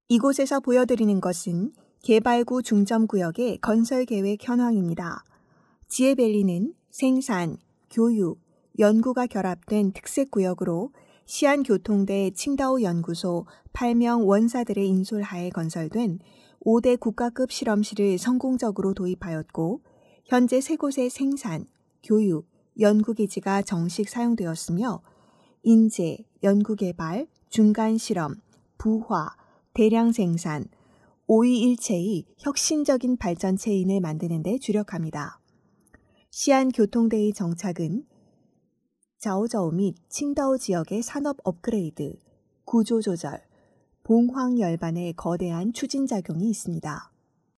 이곳에서 보여드리는 것은 개발구 중점구역의 건설계획 현황입니다. 지에밸리는 생산, 교육, 연구가 결합된 특색구역으로 시안교통대 칭다오 연구소 8명 원사들의 인솔하에 건설된 5대 국가급 실험실을 성공적으로 도입하였고 현재 3곳의 생산, 교육, 연구기지가 정식 사용되었으며 인재, 연구개발, 중간실험, 부화, 대량 생산, 오이일체의 혁신적인 발전 체인을 만드는 데 주력합니다. 시안교통대의 정착은 자오저우 및 칭다오 지역의 산업 업그레이드, 구조조절, 봉황열반의 거대한 추진작용이 있습니다.